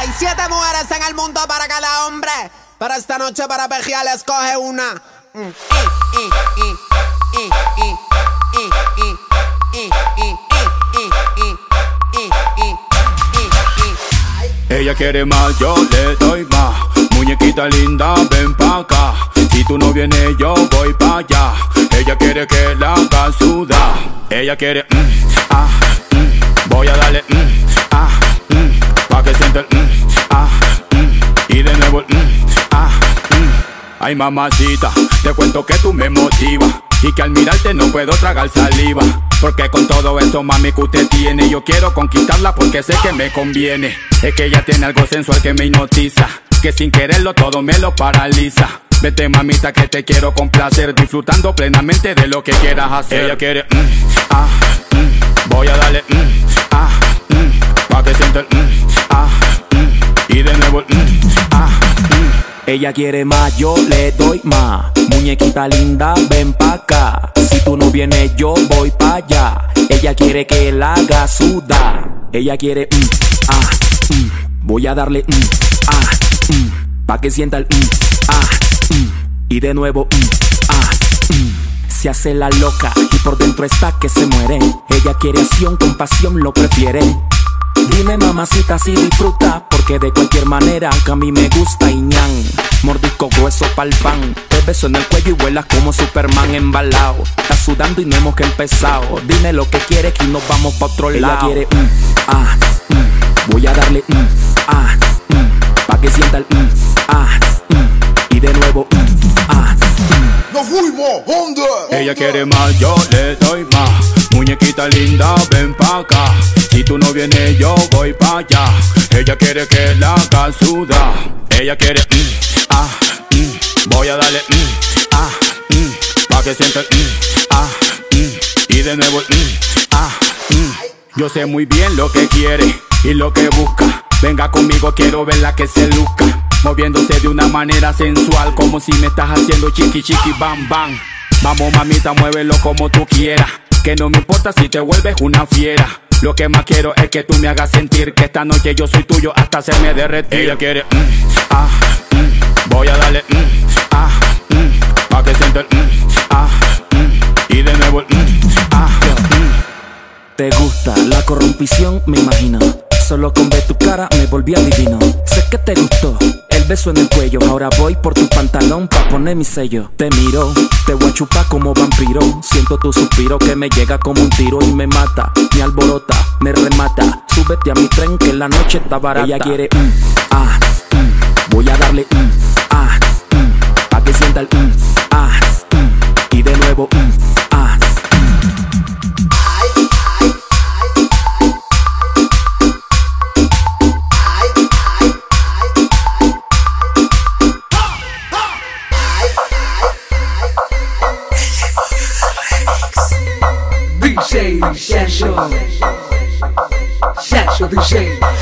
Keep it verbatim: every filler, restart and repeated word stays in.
Hay siete mujeres en el mundo para cada hombre, pero esta noche para pejear escoge una. Ella quiere más, yo le doy más. Muñequita linda, ven pa' acá. Si tú no vienes, yo voy pa' allá. Ella quiere que la haga sudar. Ella quiere, mm, ah, mm, voy a darle, mm, ah, mm, pa' que sienta el, mm, ah, mm, y de nuevo el, mm, ah, mm. Ay, mamacita, te cuento que tú me motivas y que al mirarte no puedo tragar saliva. Porque con todo eso, mami, que usted tiene, yo quiero conquistarla porque sé que me conviene. Es que ella tiene algo sensual que me hipnotiza, que sin quererlo todo me lo paraliza. Vete, mamita, que te quiero complacer, disfrutando plenamente de lo que quieras hacer. Ella quiere, mm, ah, mm, voy a darle, mm, ah, mm, pa' que sienta el, mm, ah, mm, y de nuevo el, mm, ah, mm. Ella quiere más, yo le doy más. Muñequita linda, ven pa' acá. Si tú no vienes, yo voy pa' allá. Ella quiere que la haga sudar. Ella quiere, mm, ah, mm, voy a darle, mm, ah, mm, pa' que sienta el, mm, ah, mm, y de nuevo, mm, ah, mm. Se hace la loca y por dentro está que se muere. Ella quiere acción, con pasión lo prefiere. Dime, mamacita, si disfruta, porque de cualquier manera que a mí me gusta y ñan. Mordisco grueso pa'l pan, te beso en el cuello y vuelas como Superman embalado. Estás sudando y no hemos que empezado. Dime lo que quieres que nos vamos pa' otro lado. Ella quiere, mm, ah, mm, voy a darle, mm, ah, mm, pa' que sienta el, mm, ah, mm, y de nuevo, mm, ah, mm. ¡Nos fuimos! ¿Dónde? Ella quiere más, yo le doy más. Muñequita linda, ven pa' acá. Si tú no vienes, yo voy pa' allá. Ella quiere que la haga sudar. Ella quiere, mm, ah, mm, voy a darle, mm, ah, mm, pa' que sienta el, mm, ah, mm, y de nuevo el, mm, ah, mm. Yo sé muy bien lo que quiere y lo que busca. Venga conmigo, quiero verla que se luzca, moviéndose de una manera sensual, como si me estás haciendo chiqui chiqui bam bam. Vamos, mamita, muévelo como tú quieras, que no me importa si te vuelves una fiera. Lo que más quiero es que tú me hagas sentir que esta noche yo soy tuyo hasta hacerme derretir. Ella quiere, mm, ah, mm, voy a darle, mm, ah, mm, pa' que sienta el, mm, ah, mm, y de nuevo el, mm, ah, mm. Te gusta la corrompición, me imagino. Solo con ver tu cara me volví adivino. Sé que te gustó el beso en el cuello. Ahora voy por tu pantalón pa' poner mi sello. Te miro, te voy a chupar como vampiro. Siento tu suspiro que me llega como un tiro y me mata, me alborota, me remata. Súbete a mi tren que la noche está barata. Ella quiere, mm, ah, mm, voy a darle, mm, ah, mm, pa' que sienta el, mm, ah, mm, y de nuevo, mm, ah. D J Shasho, Shasho D J.